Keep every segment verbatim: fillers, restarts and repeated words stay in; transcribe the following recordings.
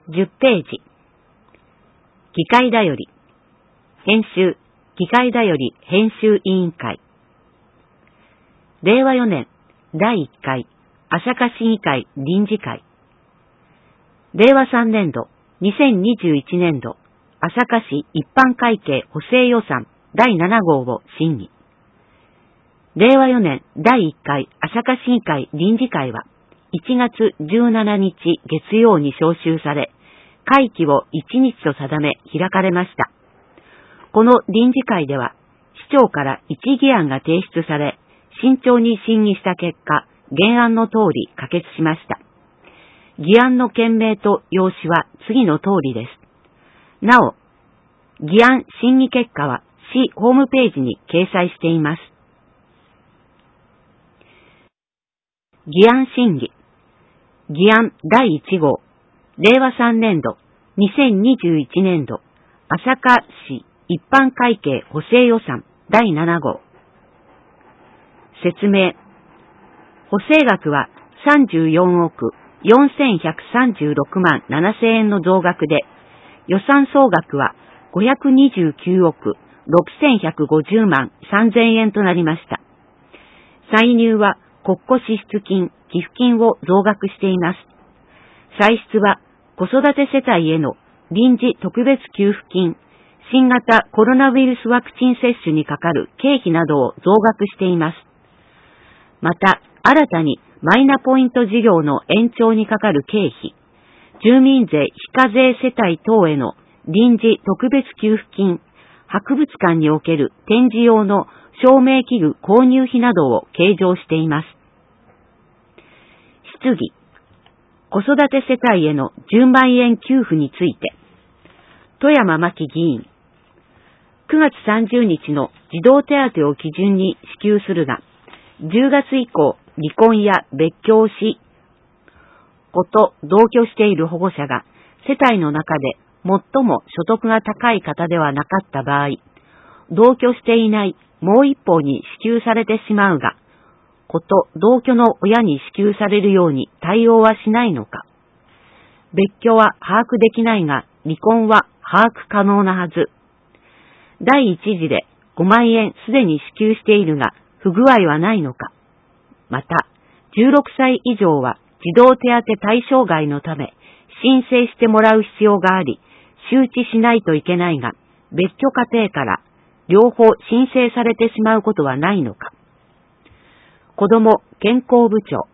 じゅっページ。議会だより。編集、議会だより編集委員会。れいわよねんだいいっかい朝霞市議会臨時会。れいわさんねんどにせんにじゅういちねんど朝霞市一般会計補正予算だいななごうを審議。れいわよねんだいいっかい朝霞市議会臨時会はいちがつじゅうしちにち月曜に召集され、会期をいちにちと定め開かれました。この臨時会では、市長から一議案が提出され、慎重に審議した結果、原案の通り可決しました。議案の件名と用紙は次の通りです。なお、議案審議結果は市ホームページに掲載しています。議案審議。議案だいいちごう、れいわさんねんど、にせんにじゅういちねんど、朝霞市一般会計補正予算だいななごう。説明。補正額はさんじゅうよんおくよんせんひゃくさんじゅうろくまんななせんえんの増額で、予算総額はごひゃくにじゅうきゅうおくろくせんひゃくごじゅうまんさんぜんえんとなりました。歳入は国庫支出金、寄付金を増額しています。歳出は子育て世帯への臨時特別給付金、新型コロナウイルスワクチン接種にかかる経費などを増額しています。また、新たにマイナポイント事業の延長にかかる経費、住民税非課税世帯等への臨時特別給付金、博物館における展示用の照明器具購入費などを計上しています。質疑。子育て世帯へのじゅうまんえん給付について、富山真紀議員。くがつさんじゅうにちの児童手当を基準に支給するが、じゅうがつ以降、離婚や別居をし、子と同居している保護者が世帯の中で最も所得が高い方ではなかった場合、同居していないもう一方に支給されてしまうが、子と同居の親に支給されるように対応はしないのか。別居は把握できないが、離婚は把握可能なはず。第一次でごまんえんすでに支給しているが、不具合はないのか。また、じゅうろくさい以上は児童手当対象外のため、申請してもらう必要があり、周知しないといけないが、別居家庭から両方申請されてしまうことはないのか。子ども健康部長。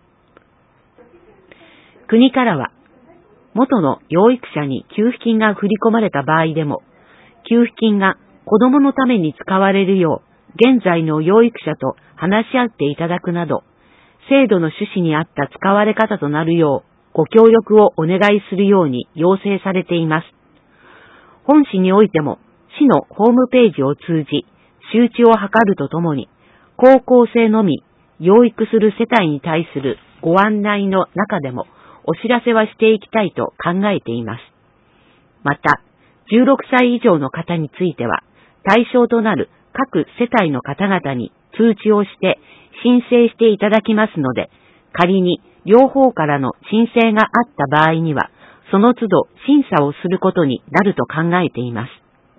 国からは、元の養育者に給付金が振り込まれた場合でも、給付金が子どものために使われるよう、現在の養育者と話し合っていただくなど、制度の趣旨に合った使われ方となるよう、ご協力をお願いするように要請されています。本市においても、市のホームページを通じ、周知を図るとともに、高校生のみ、養育する世帯に対するご案内の中でも、お知らせはしていきたいと考えています。また、じゅうろくさい以上の方については、対象となる各世帯の方々に通知をして申請していただきますので、仮に両方からの申請があった場合には、その都度審査をすることになると考えています。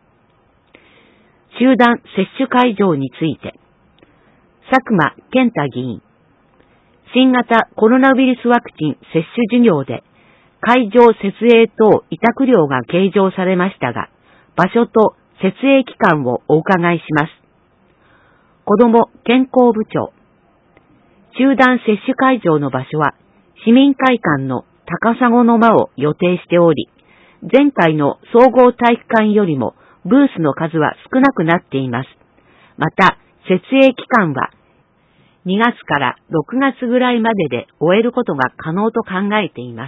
集団接種会場について、佐久間健太議員。新型コロナウイルスワクチン接種事業で、会場設営等委託料が計上されましたが、場所と設営期間をお伺いします。子ども健康部長。集団接種会場の場所は、市民会館の高砂の間を予定しており、前回の総合体育館よりもブースの数は少なくなっています。また、設営期間は、にがつからろくがつぐらいまでで終えることが可能と考えています。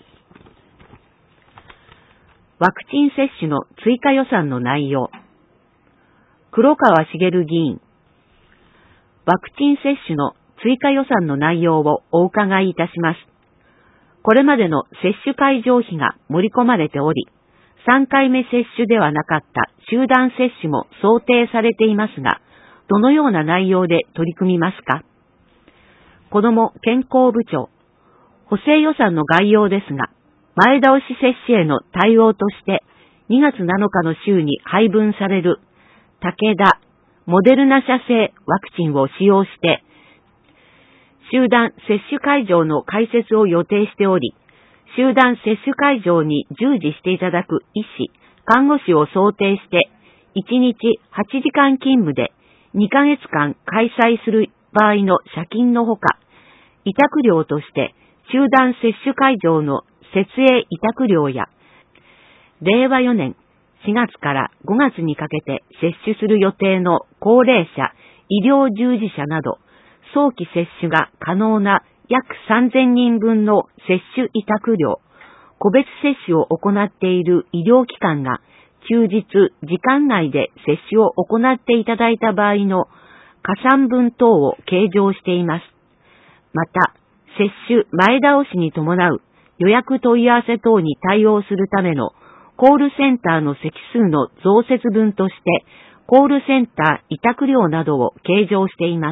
ワクチン接種の追加予算の内容。黒川茂議員。ワクチン接種の追加予算の内容をお伺いいたします。これまでの接種会場費が盛り込まれており、さんかいめ接種ではなかった集団接種も想定されていますが、どのような内容で取り組みますか。子ども健康部長。補正予算の概要ですが、 前倒し接種への対応として、にがつなのかの週に配分される武田、モデルナ社製ワクチンを使用して、集団接種会場の開設を予定しており、集団接種会場に従事していただく医師、看護師を想定して、いちにちはちじかん勤務でにかげつかん開催する場合の謝金のほか、委託料として集団接種会場の設営委託料や、れいわよねんしがつからごがつにかけて接種する予定の高齢者、医療従事者など、早期接種が可能な約さんぜんにんぶんの接種委託料、個別接種を行っている医療機関が休日、時間内で接種を行っていただいた場合の加算分等を計上しています。また、接種前倒しに伴う予約問い合わせ等に対応するためのコールセンターの席数の増設分として、コールセンター委託料などを計上しています。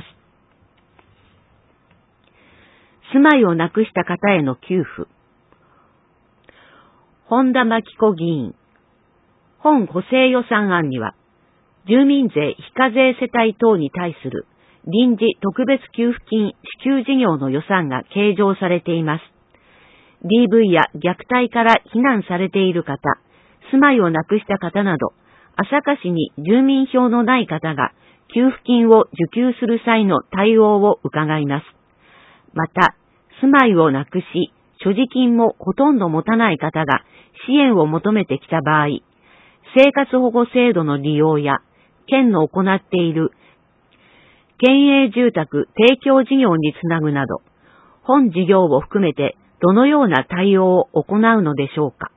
住まいをなくした方への給付。本田真紀子議員。本補正予算案には、住民税非課税世帯等に対する臨時特別給付金支給事業の予算が計上されています。ディーブイ や虐待から避難されている方、住まいをなくした方など、朝霞市に住民票のない方が給付金を受給する際の対応を伺います。また、住まいをなくし、所持金もほとんど持たない方が支援を求めてきた場合、生活保護制度の利用や、県の行っている県営住宅提供事業につなぐなど、本事業を含めてどのような対応を行うのでしょうか。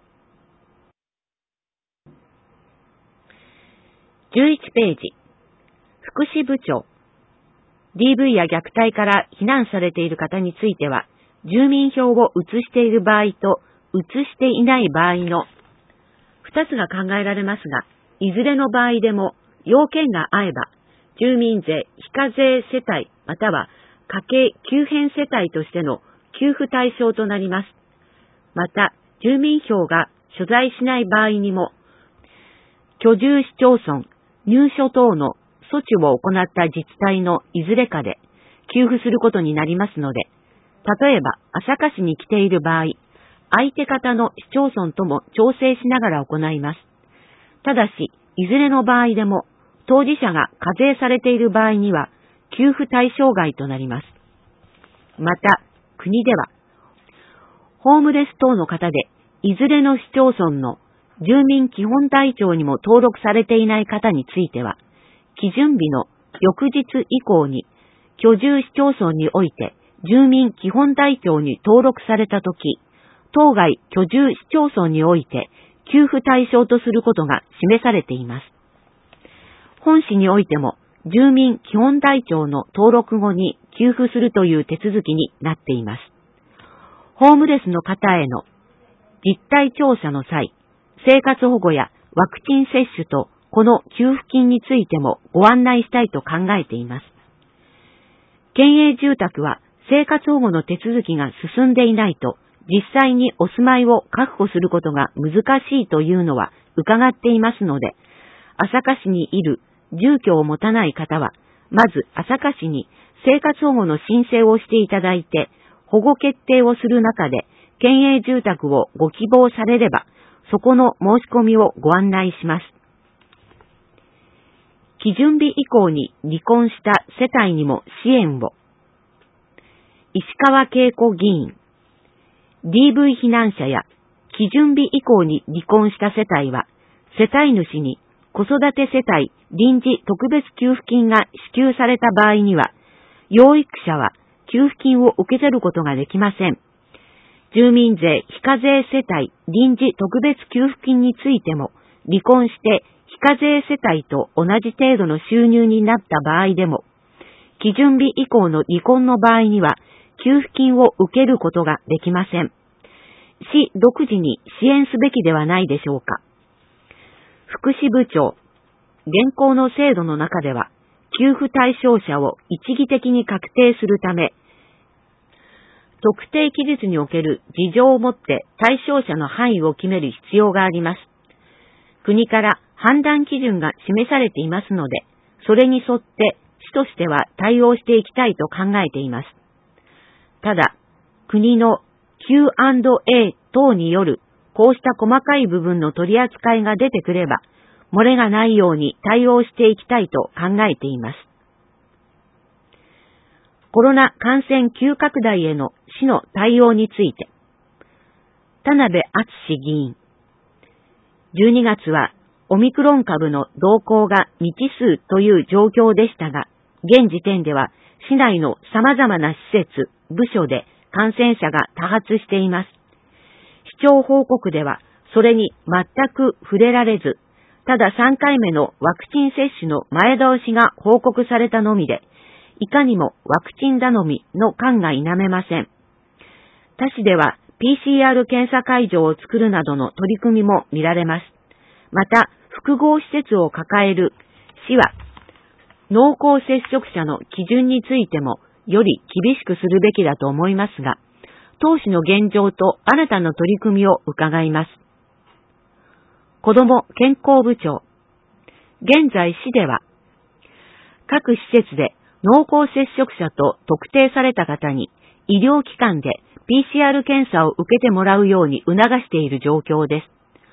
じゅういちページ、福祉部長。ディーブイ や虐待から避難されている方については、住民票を移している場合と移していない場合の二つが考えられますが、いずれの場合でも要件が合えば、住民税非課税世帯または家計急変世帯としての給付対象となります。また、住民票が所在しない場合にも、居住市町村、入所等の措置を行った自治体のいずれかで給付することになりますので、例えば朝霞市に来ている場合、相手方の市町村とも調整しながら行います。ただし、いずれの場合でも、当事者が課税されている場合には、給付対象外となります。また、国では、ホームレス等の方で、いずれの市町村の住民基本台帳にも登録されていない方については、基準日の翌日以降に、居住市町村において住民基本台帳に登録されたとき、当該居住市町村において給付対象とすることが示されています。本市においても住民基本台帳の登録後に給付するという手続きになっています。ホームレスの方への実態調査の際、生活保護やワクチン接種とこの給付金についてもご案内したいと考えています。県営住宅は生活保護の手続きが進んでいないと実際にお住まいを確保することが難しいというのは伺っていますので、朝霞市にいる住居を持たない方は、まず朝霞市に生活保護の申請をしていただいて、保護決定をする中で、県営住宅をご希望されれば、そこの申し込みをご案内します。基準日以降に離婚した世帯にも支援を。石川恵子議員。ディーブイ 避難者や基準日以降に離婚した世帯は、世帯主に子育て世帯臨時特別給付金が支給された場合には、養育者は給付金を受け取ることができません。住民税非課税世帯臨時特別給付金についても、離婚して非課税世帯と同じ程度の収入になった場合でも、基準日以降の離婚の場合には、給付金を受けることができません。市独自に支援すべきではないでしょうか。福祉部長、現行の制度の中では、給付対象者を一義的に確定するため、 特定期日における事情をもって対象者の範囲を決める必要があります。国から判断基準が示されていますので、それに沿って市としては対応していきたいと考えています。ただ、国の キューアンドエー 等によるこうした細かい部分の取り扱いが出てくれば、漏れがないように対応していきたいと考えています。コロナ感染急拡大への市の対応について、田辺敦議員。じゅうにがつはオミクロン株の動向が未知数という状況でしたが、現時点では市内の様々な施設、部署で感染者が多発しています。市長報告ではそれに全く触れられず、たださんかいめのワクチン接種の前倒しが報告されたのみで、いかにもワクチン頼みの感が否めません。他市では ピーシーアール 検査会場を作るなどの取り組みも見られます。また、複合施設を抱える市は、濃厚接触者の基準についてもより厳しくするべきだと思いますが、当市の現状と新たな取り組みを伺います。子ども健康部長。現在市では、各施設で濃厚接触者と特定された方に医療機関で ピーシーアール 検査を受けてもらうように促している状況です。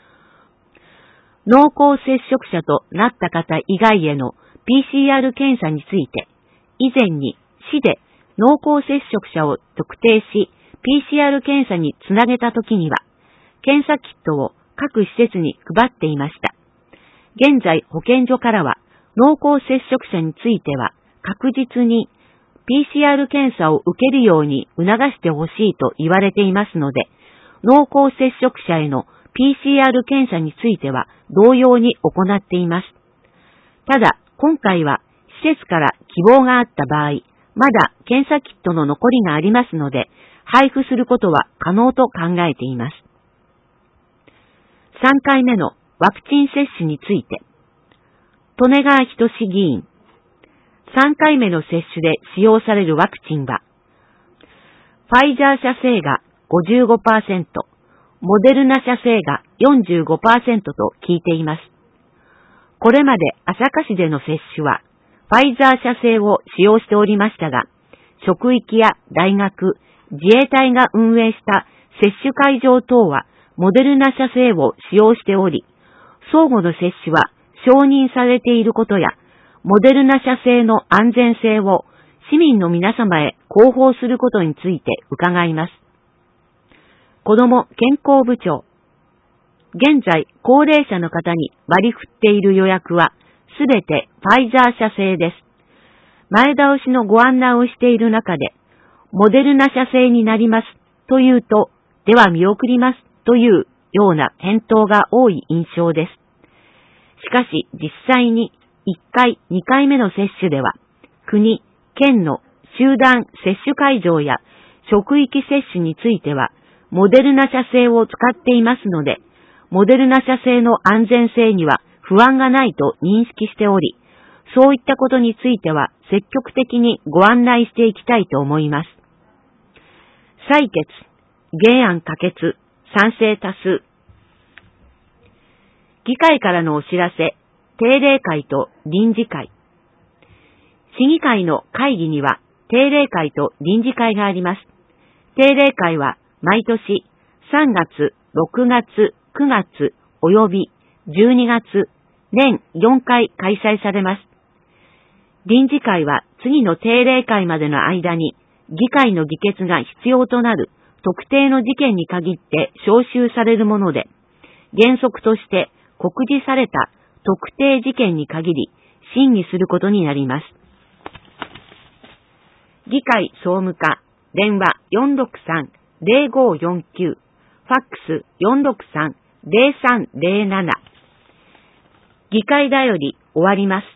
濃厚接触者となった方以外への ピーシーアール 検査について、以前に市で濃厚接触者を特定し、ピーシーアール 検査につなげたときには、検査キットを各施設に配っていました。現在保健所からは、濃厚接触者については確実に ピーシーアール 検査を受けるように促してほしいと言われていますので、濃厚接触者への ピーシーアール 検査については同様に行っています。ただ、今回は施設から希望があった場合、まだ検査キットの残りがありますので、配布することは可能と考えています。さんかいめのワクチン接種について、利根川仁志議員、さんかいめの接種で使用されるワクチンは、ファイザー社製が ごじゅうごパーセント、モデルナ社製が よんじゅうごパーセント と聞いています。これまで朝霞市での接種は、ファイザー社製を使用しておりましたが、職域や大学、自衛隊が運営した接種会場等はモデルナ社製を使用しており、相互の接種は承認されていることや、モデルナ社製の安全性を市民の皆様へ広報することについて伺います。子ども健康部長。現在、高齢者の方に割り振っている予約は、すべてファイザー社製です。前倒しのご案内をしている中で、モデルナ社製になりますというと、では見送りますというような返答が多い印象です。しかし実際にいっかい、にかいめの接種では、国、県の集団接種会場や職域接種については、モデルナ社製を使っていますので、モデルナ社製の安全性には不安がないと認識しており、そういったことについては積極的にご案内していきたいと思います。採決、原案可決、賛成多数。議会からのお知らせ、定例会と臨時会。市議会の会議には定例会と臨時会があります。定例会は毎年さんがつ、ろくがつ、くがつおよびじゅうにがつ、年よんかい開催されます。臨時会は次の定例会までの間に議会の議決が必要となる特定の事件に限って召集されるもので、原則として告示された特定事件に限り審議することになります。議会総務課、電話 よんろくさん ゼロごよんきゅう、ファックス よんろくさん ゼロさんゼロなな。議会だより終わります。